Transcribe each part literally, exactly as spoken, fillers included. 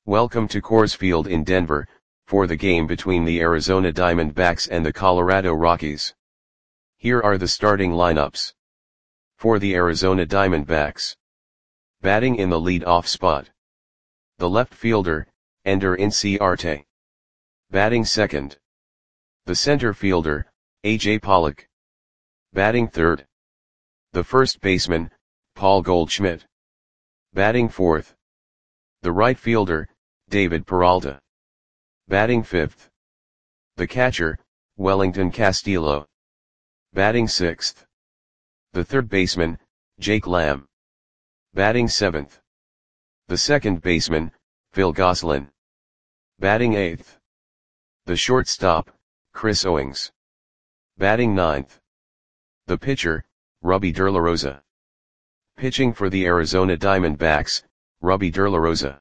Welcome to Coors Field in Denver, for the game between the Arizona Diamondbacks and the Colorado Rockies. Here are the starting lineups. For the Arizona Diamondbacks. Batting in the lead-off spot. The left fielder, Ender Inciarte. Batting second. The center fielder, A J Pollock. Batting third. The first baseman, Paul Goldschmidt. Batting fourth. The right fielder, David Peralta. Batting fifth. The catcher, Wellington Castillo. Batting sixth. The third baseman, Jake Lamb. Batting seventh. The second baseman, Phil Gosselin. Batting eighth. The shortstop, Chris Owings. Batting ninth. The pitcher, Rubby DeLaRosa. Pitching for the Arizona Diamondbacks, Rubby DeLaRosa.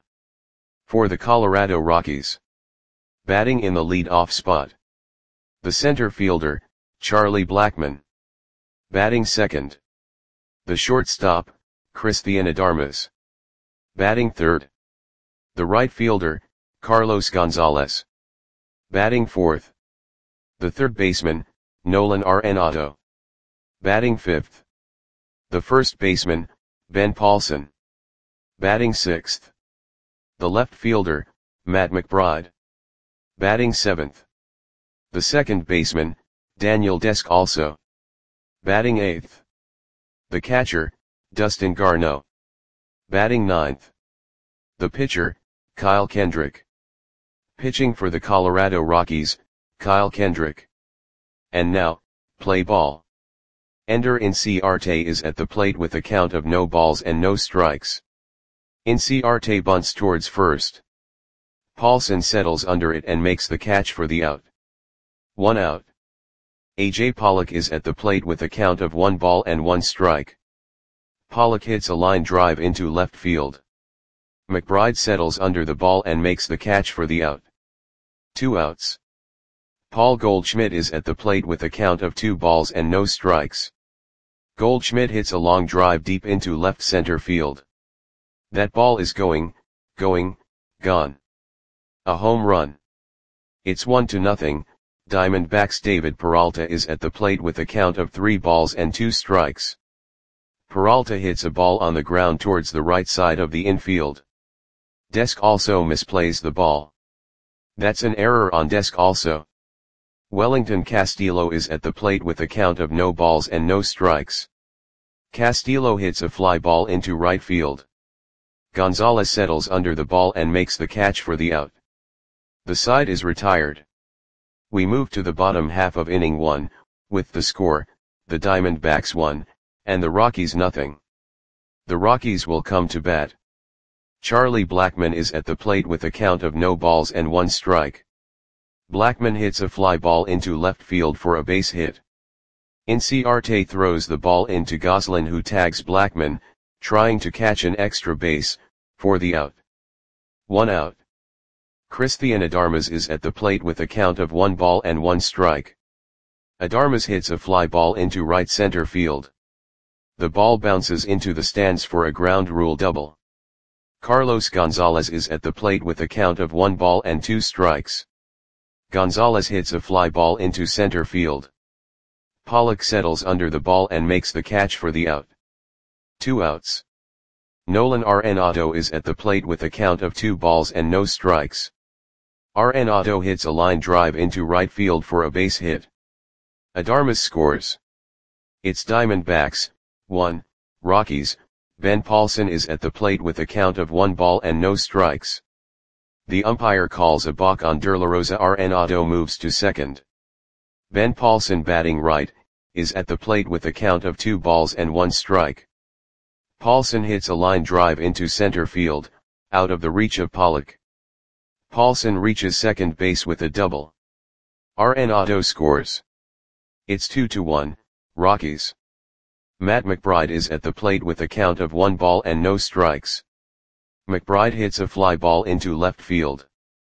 For the Colorado Rockies. Batting in the lead-off spot. The center fielder, Charlie Blackmon. Batting second. The shortstop, Cristian Adarmas. Batting third. The right fielder, Carlos Gonzalez. Batting fourth. The third baseman, Nolan Arenado. Batting fifth. The first baseman, Ben Paulson. Batting sixth. The left fielder, Matt McBride. Batting seventh. The second baseman, Daniel Descalso. Batting eighth. The catcher, Dustin Garneau. Batting ninth. The pitcher, Kyle Kendrick. Pitching for the Colorado Rockies, Kyle Kendrick. And now, play ball. Ender Inciarte is at the plate with a count of no balls and no strikes. Inciarte bunts towards first. Paulson settles under it and makes the catch for the out. One out. A J Pollock is at the plate with a count of one ball and one strike. Pollock hits a line drive into left field. McBride settles under the ball and makes the catch for the out. Two outs. Paul Goldschmidt is at the plate with a count of two balls and no strikes. Goldschmidt hits a long drive deep into left center field. That ball is going, going, gone. A home run. It's one to nothing. Diamondbacks' David Peralta is at the plate with a count of three balls and two strikes. Peralta hits a ball on the ground towards the right side of the infield. Descalso misplays the ball. That's an error on Descalso. Wellington Castillo is at the plate with a count of no balls and no strikes. Castillo hits a fly ball into right field. Gonzalez settles under the ball and makes the catch for the out. The side is retired. We move to the bottom half of inning one, with the score, the Diamondbacks one, and the Rockies nothing. The Rockies will come to bat. Charlie Blackmon is at the plate with a count of no balls and one strike. Blackmon hits a fly ball into left field for a base hit. Inciarte throws the ball into Gosselin, who tags Blackmon, trying to catch an extra base, for the out. One out. Cristian Adarmas is at the plate with a count of one ball and one strike. Adarmas hits a fly ball into right center field. The ball bounces into the stands for a ground rule double. Carlos Gonzalez is at the plate with a count of one ball and two strikes. Gonzalez hits a fly ball into center field. Pollock settles under the ball and makes the catch for the out. Two outs. Nolan Arenado is at the plate with a count of two balls and no strikes. Arenado hits a line drive into right field for a base hit. Adarmas scores. It's Diamondbacks, one, Rockies. Ben Paulson is at the plate with a count of one ball and no strikes. The umpire calls a balk on DeLaRosa. Arenado moves to second. Ben Paulson, batting right, is at the plate with a count of two balls and one strike. Paulson hits a line drive into center field, out of the reach of Pollock. Paulson reaches second base with a double. Arenado scores. It's two to one, Rockies. Matt McBride is at the plate with a count of one ball and no strikes. McBride hits a fly ball into left field.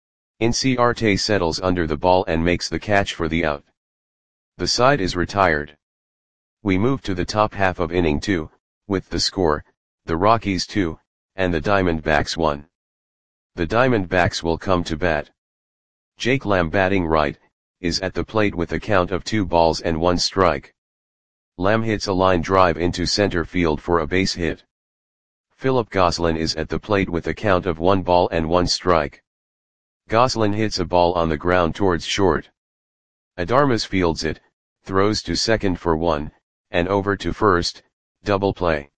Inciarte settles under the ball and makes the catch for the out. The side is retired. We move to the top half of inning two, with the score, the Rockies two, and the Diamondbacks one. The Diamondbacks will come to bat. Jake Lamb, batting right, is at the plate with a count of two balls and one strike. Lamb hits a line drive into center field for a base hit. Philip Gosselin is at the plate with a count of one ball and one strike. Gosselin hits a ball on the ground towards short. Adarmas fields it, throws to second for one, and over to first, double play.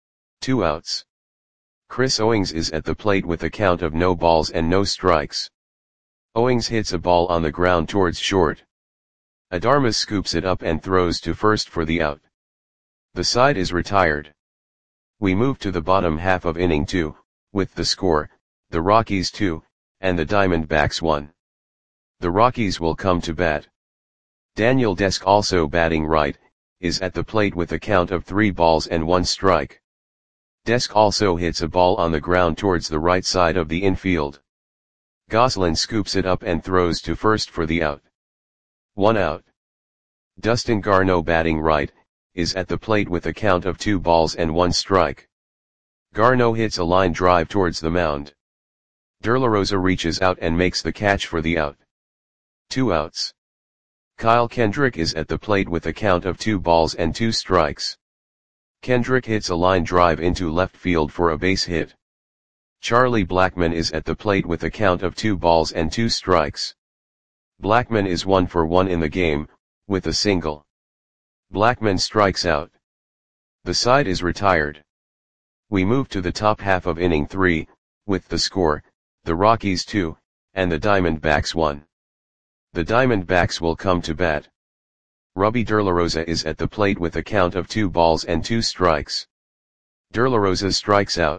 Two outs. Chris Owings is at the plate with a count of no balls and no strikes. Owings hits a ball on the ground towards short. Adarmas scoops it up and throws to first for the out. The side is retired. We move to the bottom half of inning two, with the score, the Rockies two, and the Diamondbacks one. The Rockies will come to bat. Daniel Desk, also batting right, is at the plate with a count of three balls and one strike. Desk also hits a ball on the ground towards the right side of the infield. Gosselin scoops it up and throws to first for the out. One out. Dustin Garneau, batting right, is at the plate with a count of two balls and one strike. Garneau hits a line drive towards the mound. De La Rosa reaches out and makes the catch for the out. Two outs. Kyle Kendrick is at the plate with a count of two balls and two strikes. Kendrick hits a line drive into left field for a base hit. Charlie Blackmon is at the plate with a count of two balls and two strikes. Blackmon is one for one in the game, with a single. Blackmon strikes out. The side is retired. We move to the top half of inning three, with the score, the Rockies two, and the Diamondbacks one. The Diamondbacks will come to bat. Robbie De La Rosa is at the plate with a count of two balls and two strikes. De La Rosa strikes out.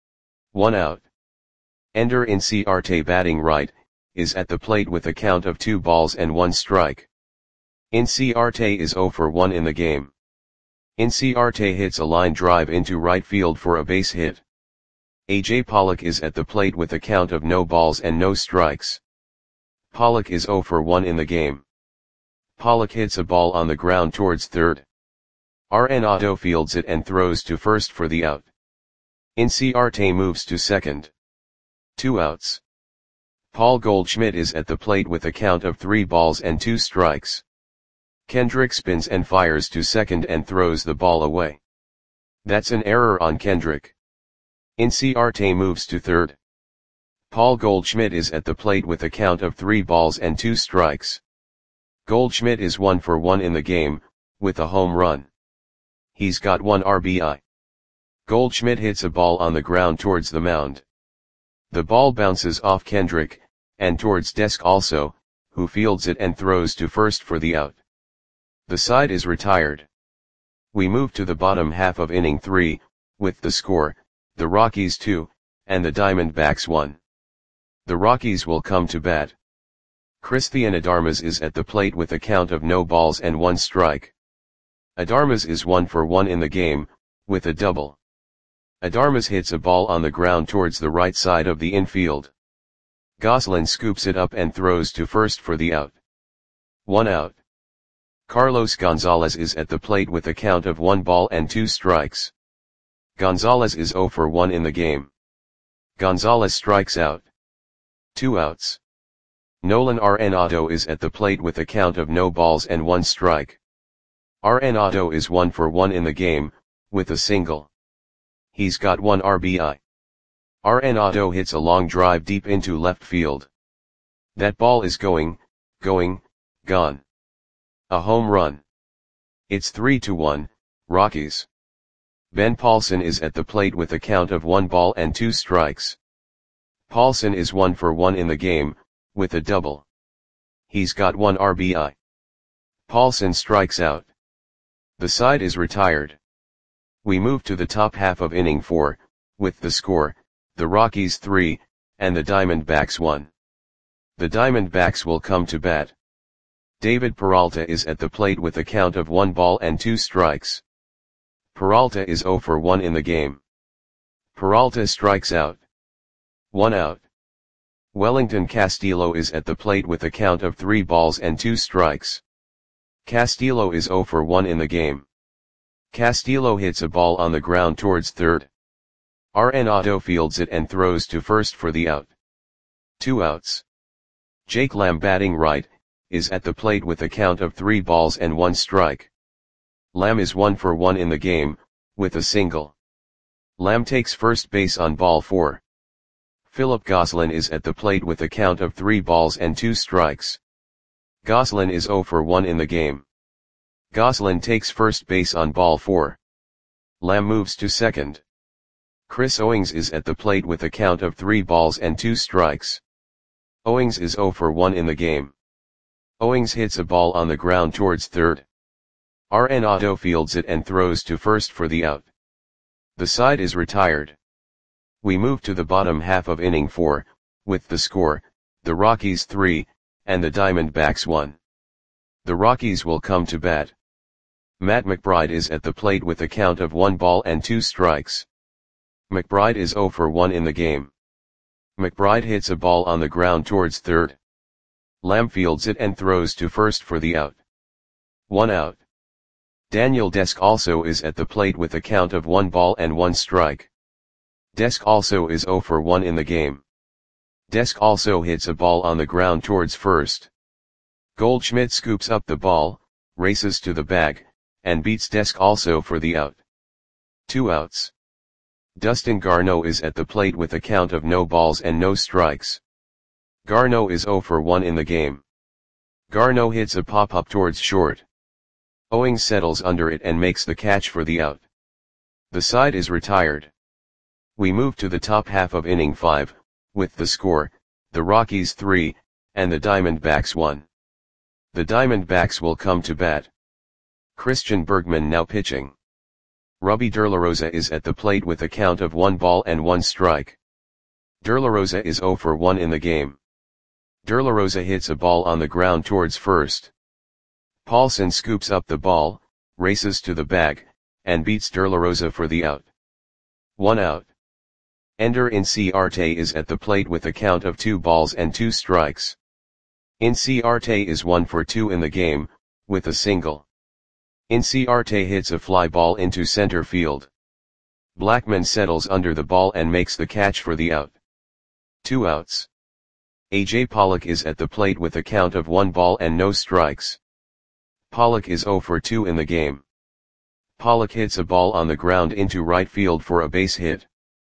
One out. Ender Inciarte, batting right, is at the plate with a count of two balls and one strike. Inciarte is zero for one in the game. Inciarte hits a line drive into right field for a base hit. A J Pollock is at the plate with a count of no balls and no strikes. Pollock is zero for one in the game. Pollock hits a ball on the ground towards third. Arenado fields it and throws to first for the out. Inciarte moves to second. Two outs. Paul Goldschmidt is at the plate with a count of three balls and two strikes. Kendrick spins and fires to second and throws the ball away. That's an error on Kendrick. Inciarte moves to third. Paul Goldschmidt is at the plate with a count of three balls and two strikes. Goldschmidt is one for one in the game, with a home run. He's got one R B I. Goldschmidt hits a ball on the ground towards the mound. The ball bounces off Kendrick, and towards Desk also, who fields it and throws to first for the out. The side is retired. We move to the bottom half of inning three, with the score, the Rockies two, and the Diamondbacks one. The Rockies will come to bat. Christian Adarmas is at the plate with a count of no balls and one strike. Adarmas is one for one in the game, with a double. Adarmas hits a ball on the ground towards the right side of the infield. Gosselin scoops it up and throws to first for the out. One out. Carlos Gonzalez is at the plate with a count of one ball and two strikes. Gonzalez is zero for one in the game. Gonzalez strikes out. Two outs. Nolan Arenado is at the plate with a count of no balls and one strike. Arenado is one for one in the game, with a single. He's got one R B I. Arenado hits a long drive deep into left field. That ball is going, going, gone. A home run. It's three to one, Rockies. Ben Paulson is at the plate with a count of one ball and two strikes. Paulson is one for one in the game, with a double. He's got one R B I. Paulson strikes out. The side is retired. We move to the top half of inning four, with the score, the Rockies three, and the Diamondbacks one. The Diamondbacks will come to bat. David Peralta is at the plate with a count of one ball and two strikes. Peralta is zero for one in the game. Peralta strikes out. One out. Wellington Castillo is at the plate with a count of three balls and two strikes. Castillo is zero for one in the game. Castillo hits a ball on the ground towards third. Arenado fields it and throws to first for the out. Two outs. Jake Lamb batting right, is at the plate with a count of three balls and one strike. Lamb is one for one in the game, with a single. Lamb takes first base on ball four. Philip Gosselin is at the plate with a count of three balls and two strikes. Gosselin is zero for one in the game. Gosselin takes first base on ball four. Lamb moves to second. Chris Owings is at the plate with a count of three balls and two strikes. Owings is zero for one in the game. Owings hits a ball on the ground towards third. Arenado fields it and throws to first for the out. The side is retired. We move to the bottom half of inning four, with the score, the Rockies three, and the Diamondbacks one. The Rockies will come to bat. Matt McBride is at the plate with a count of one ball and two strikes. McBride is zero for one in the game. McBride hits a ball on the ground towards third. Lamb fields it and throws to first for the out. One out. Daniel Desk also is at the plate with a count of one ball and one strike. Desk also is zero for one in the game. Desk also hits a ball on the ground towards first. Goldschmidt scoops up the ball, races to the bag, and beats Desk also for the out. Two outs. Dustin Garneau is at the plate with a count of no balls and no strikes. Garneau is zero for one in the game. Garneau hits a pop-up towards short. Owings settles under it and makes the catch for the out. The side is retired. We move to the top half of inning five, with the score, the Rockies three, and the Diamondbacks one. The Diamondbacks will come to bat. Christian Bergman now pitching. Robbie DeLaRosa is at the plate with a count of one ball and one strike. DeLaRosa is zero for one in the game. DeLaRosa hits a ball on the ground towards first. Paulson scoops up the ball, races to the bag, and beats DeLaRosa for the out. One out. Ender Inciarte is at the plate with a count of two balls and two strikes. Inciarte is one for two in the game, with a single. Inciarte hits a fly ball into center field. Blackman settles under the ball and makes the catch for the out. Two outs. A J Pollock is at the plate with a count of one ball and no strikes. Pollock is zero for two in the game. Pollock hits a ball on the ground into right field for a base hit.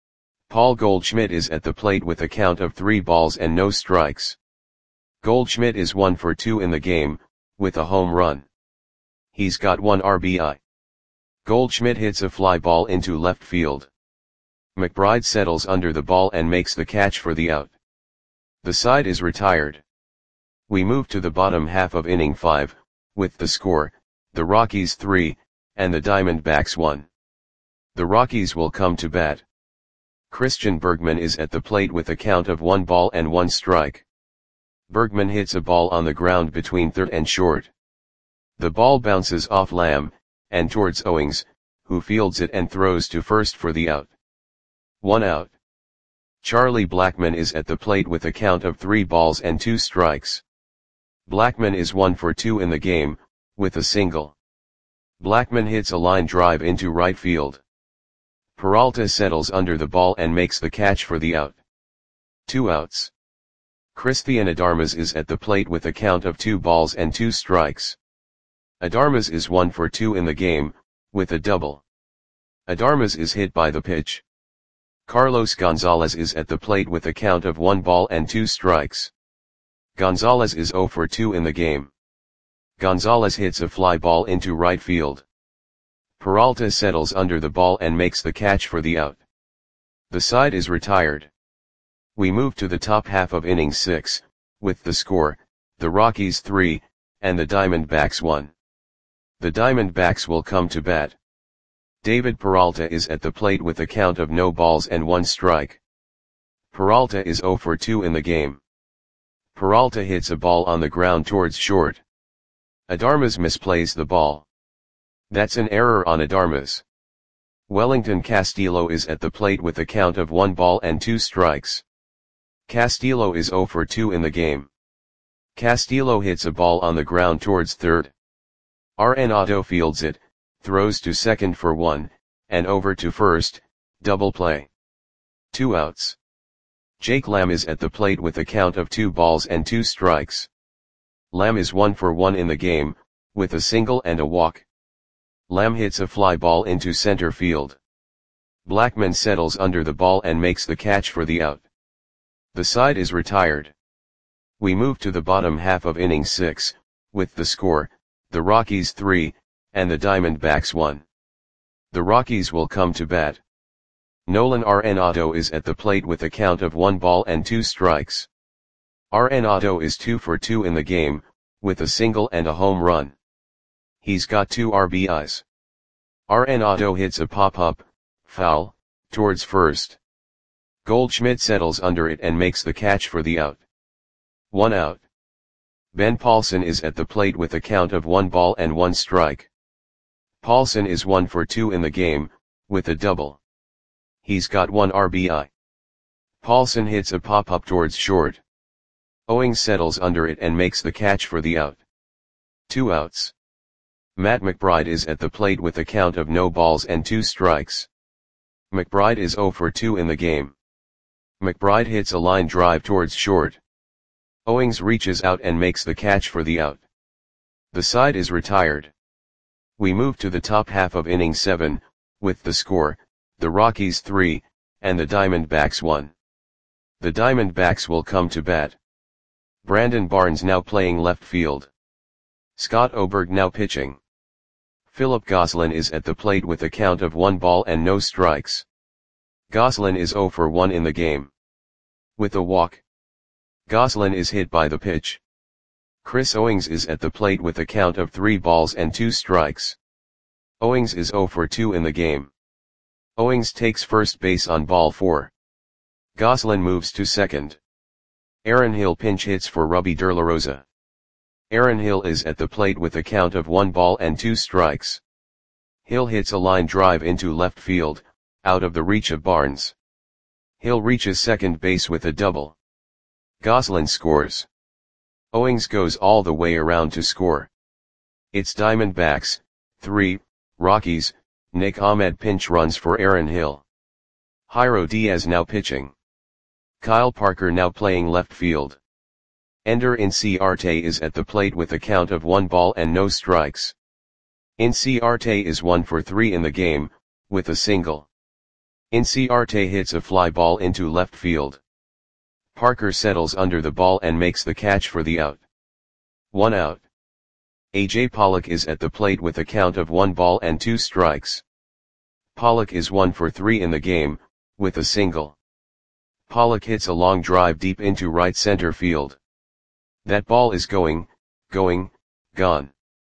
Paul Goldschmidt is at the plate with a count of three balls and no strikes. Goldschmidt is one for two in the game, with a home run. He's got one R B I. Goldschmidt hits a fly ball into left field. McBride settles under the ball and makes the catch for the out. The side is retired. We move to the bottom half of inning five, with the score, the Rockies three, and the Diamondbacks one. The Rockies will come to bat. Christian Bergman is at the plate with a count of one ball and one strike. Bergman hits a ball on the ground between third and short. The ball bounces off Lamb, and towards Owings, who fields it and throws to first for the out. One out. Charlie Blackman is at the plate with a count of three balls and two strikes. Blackman is one for two in the game, with a single. Blackman hits a line drive into right field. Peralta settles under the ball and makes the catch for the out. Two outs. Christian Adarmas is at the plate with a count of two balls and two strikes. Adarmas is one for two in the game, with a double. Adarmas is hit by the pitch. Carlos Gonzalez is at the plate with a count of one ball and two strikes. Gonzalez is zero for two in the game. Gonzalez hits a fly ball into right field. Peralta settles under the ball and makes the catch for the out. The side is retired. We move to the top half of inning six, with the score, the Rockies three, and the Diamondbacks one. The Diamondbacks will come to bat. David Peralta is at the plate with a count of no balls and one strike. Peralta is zero for two in the game. Peralta hits a ball on the ground towards short. Adarmas misplays the ball. That's an error on Adarmas. Wellington Castillo is at the plate with a count of one ball and two strikes. Castillo is zero for two in the game. Castillo hits a ball on the ground towards third. Arenado fields it, throws to second for one, and over to first, double play. Two outs. Jake Lamb is at the plate with a count of two balls and two strikes. Lamb is one for one in the game, with a single and a walk. Lamb hits a fly ball into center field. Blackman settles under the ball and makes the catch for the out. The side is retired. We move to the bottom half of inning six, with the score, the Rockies three, and the Diamondbacks one. The Rockies will come to bat. Nolan Arenado is at the plate with a count of one ball and two strikes. Arenado is two for two in the game, with a single and a home run. He's got two R B Is. Arenado hits a pop-up, foul, towards first. Goldschmidt settles under it and makes the catch for the out. One out. Ben Paulson is at the plate with a count of one ball and one strike. Paulson is one for two in the game, with a double. He's got one R B I. Paulson hits a pop-up towards short. Owings settles under it and makes the catch for the out. Two outs. Matt McBride is at the plate with a count of no balls and two strikes. McBride is zero for two in the game. McBride hits a line drive towards short. Owings reaches out and makes the catch for the out. The side is retired. We move to the top half of inning seven, with the score, the Rockies three, and the Diamondbacks one. The Diamondbacks will come to bat. Brandon Barnes now playing left field. Scott Oberg now pitching. Philip Gosselin is at the plate with a count of one ball and no strikes. Gosselin is zero for one in the game. With a walk. Gosselin is hit by the pitch. Chris Owings is at the plate with a count of three balls and two strikes. Owings is zero for two in the game. Owings takes first base on ball four. Gosselin moves to second. Aaron Hill pinch hits for Robbie De La Rosa. Aaron Hill is at the plate with a count of one ball and two strikes. Hill hits a line drive into left field, out of the reach of Barnes. Hill reaches second base with a double. Gosselin scores. Owings goes all the way around to score. It's Diamondbacks, three, Rockies, Nick Ahmed pinch runs for Aaron Hill. Jairo Diaz now pitching. Kyle Parker now playing left field. Ender Inciarte is at the plate with a count of one ball and no strikes. Inciarte is one for three in the game, with a single. Inciarte hits a fly ball into left field. Parker settles under the ball and makes the catch for the out. One out. A J Pollock is at the plate with a count of one ball and two strikes. Pollock is one for three in the game, with a single. Pollock hits a long drive deep into right center field. That ball is going, going, gone.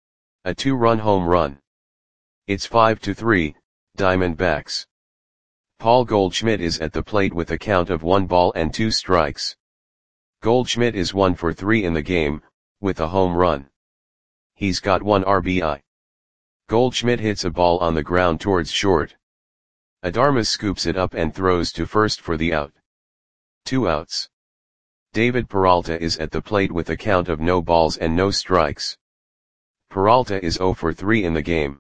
A two-run home run. It's five to three, Diamondbacks. Paul Goldschmidt is at the plate with a count of one ball and two strikes. Goldschmidt is one for three in the game, with a home run. He's got one R B I. Goldschmidt hits a ball on the ground towards short. Adarmas scoops it up and throws to first for the out. Two outs. David Peralta is at the plate with a count of no balls and no strikes. Peralta is zero for three in the game.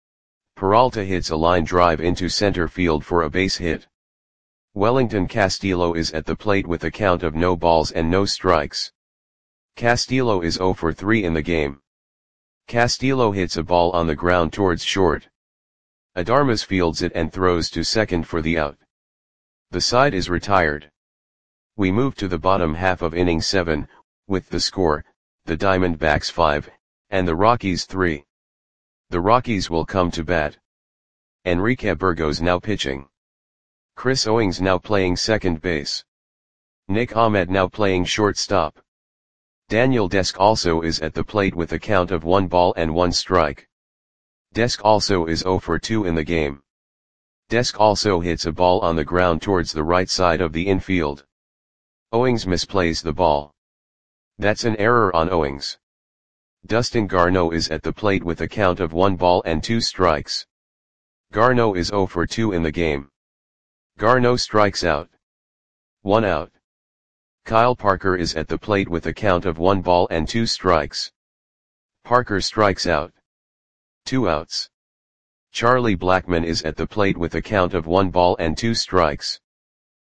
Peralta hits a line drive into center field for a base hit. Wellington Castillo is at the plate with a count of no balls and no strikes. Castillo is zero for three in the game. Castillo hits a ball on the ground towards short. Adarmas fields it and throws to second for the out. The side is retired. We move to the bottom half of inning seven, with the score, the Diamondbacks five, and the Rockies three. The Rockies will come to bat. Enrique Burgos now pitching. Chris Owings now playing second base. Nick Ahmed now playing shortstop. Daniel Desk also is at the plate with a count of one ball and one strike. Desk also is zero for two in the game. Desk also hits a ball on the ground towards the right side of the infield. Owings misplays the ball. That's an error on Owings. Dustin Garneau is at the plate with a count of one ball and two strikes. Garneau is zero for two in the game. Garneau strikes out. One out. Kyle Parker is at the plate with a count of one ball and two strikes. Parker strikes out. Two outs. Charlie Blackmon is at the plate with a count of one ball and two strikes.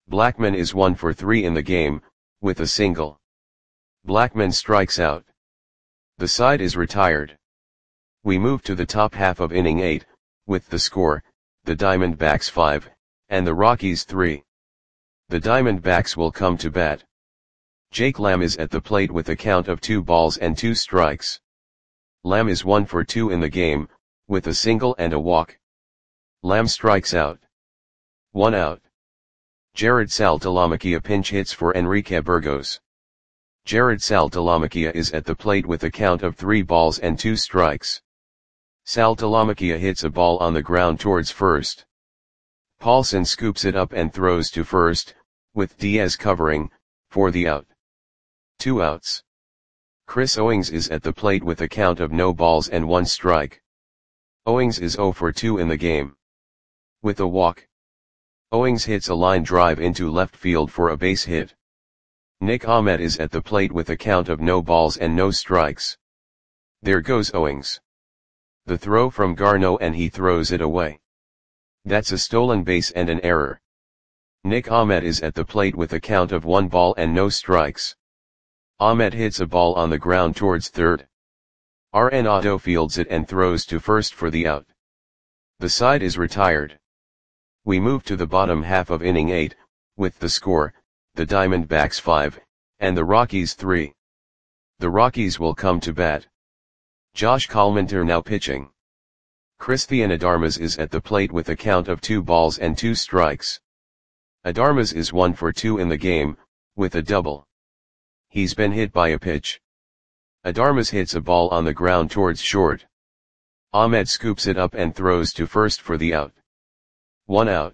Blackman is one for three in the game, with a single. Blackman strikes out. The side is retired. We move to the top half of inning eight, with the score, the Diamondbacks five, and the Rockies three. The Diamondbacks will come to bat. Jake Lamb is at the plate with a count of two balls and two strikes. Lamb is one for two in the game, with a single and a walk. Lamb strikes out. One out. Jared Saltalamacchia pinch hits for Enrique Burgos. Jared Saltalamacchia is at the plate with a count of three balls and two strikes. Saltalamacchia hits a ball on the ground towards first. Paulson scoops it up and throws to first, with Diaz covering, for the out. Two outs. Chris Owings is at the plate with a count of no balls and one strike. Owings is zero for two in the game. With a walk. Owings hits a line drive into left field for a base hit. Nick Ahmed is at the plate with a count of no balls and no strikes. There goes Owings. The throw from Garneau and he throws it away. That's a stolen base and an error. Nick Ahmed is at the plate with a count of one ball and no strikes. Ahmed hits a ball on the ground towards third. Arenado fields it and throws to first for the out. The side is retired. We move to the bottom half of inning eight, with the score, the Diamondbacks five, and the Rockies three. The Rockies will come to bat. Josh Collminter now pitching. Christian Adarmas is at the plate with a count of two balls and two strikes. Adarmas is one for two in the game, with a double. He's been hit by a pitch. Adarmas hits a ball on the ground towards short. Ahmed scoops it up and throws to first for the out. One out.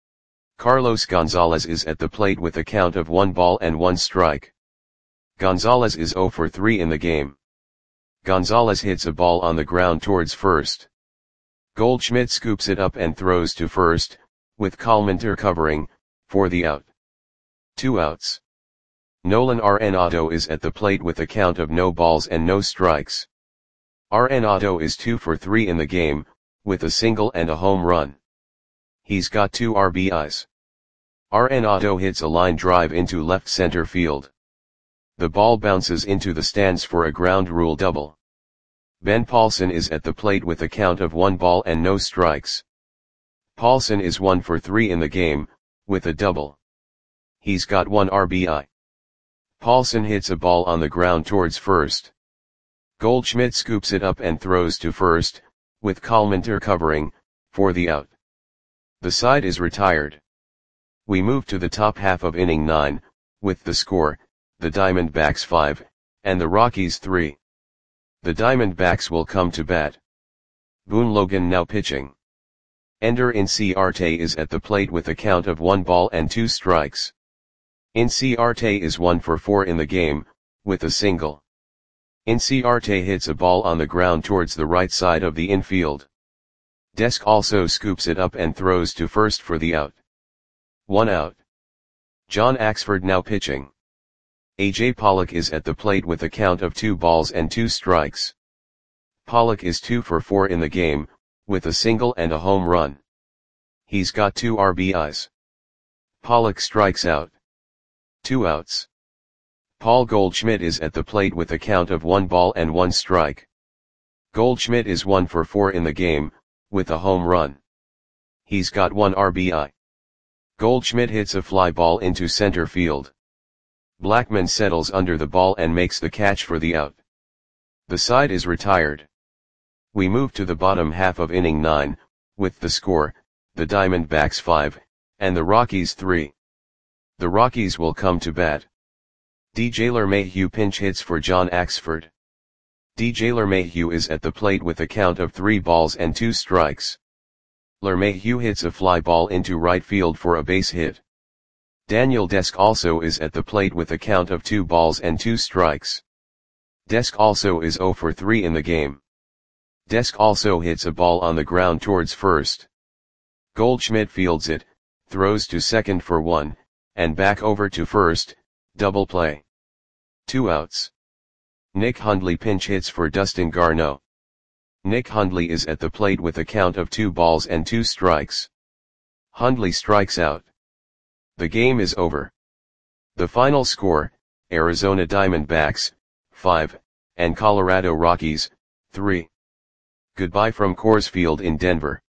Carlos Gonzalez is at the plate with a count of one ball and one strike. Gonzalez is zero for three in the game. Gonzalez hits a ball on the ground towards first. Goldschmidt scoops it up and throws to first, with Collminter covering, for the out. Two outs. Nolan Arenado is at the plate with a count of no balls and no strikes. Arenado is two for three in the game, with a single and a home run. He's got two R B Is. Arenado hits a line drive into left center field. The ball bounces into the stands for a ground rule double. Ben Paulson is at the plate with a count of one ball and no strikes. Paulson is one for three in the game, with a double. He's got one R B I. Paulson hits a ball on the ground towards first. Goldschmidt scoops it up and throws to first, with Collminter covering, for the out. The side is retired. We move to the top half of inning nine, with the score, the Diamondbacks five, and the Rockies three. The Diamondbacks will come to bat. Boone Logan now pitching. Ender Inciarte is at the plate with a count of one ball and two strikes. Inciarte is one for four in the game, with a single. Inciarte hits a ball on the ground towards the right side of the infield. Desk also scoops it up and throws to first for the out. One out. John Axford now pitching. A J Pollock is at the plate with a count of two balls and two strikes. Pollock is two for four in the game, with a single and a home run. He's got two R B Is. Pollock strikes out. Two outs. Paul Goldschmidt is at the plate with a count of one ball and one strike. Goldschmidt is one for four in the game, with a home run. He's got one R B I. Goldschmidt hits a fly ball into center field. Blackman settles under the ball and makes the catch for the out. The side is retired. We move to the bottom half of inning nine, with the score, the Diamondbacks five, and the Rockies three. The Rockies will come to bat. D J LeMahieu pinch hits for John Axford. D J LeMahieu is at the plate with a count of three balls and two strikes. LeMahieu hits a fly ball into right field for a base hit. Daniel Desk also is at the plate with a count of two balls and two strikes. Desk also is zero for three in the game. Desk also hits a ball on the ground towards first. Goldschmidt fields it, throws to second for one, and back over to first, double play. Two outs. Nick Hundley pinch hits for Dustin Garneau. Nick Hundley is at the plate with a count of two balls and two strikes. Hundley strikes out. The game is over. The final score, Arizona Diamondbacks, five, and Colorado Rockies, three. Goodbye from Coors Field in Denver.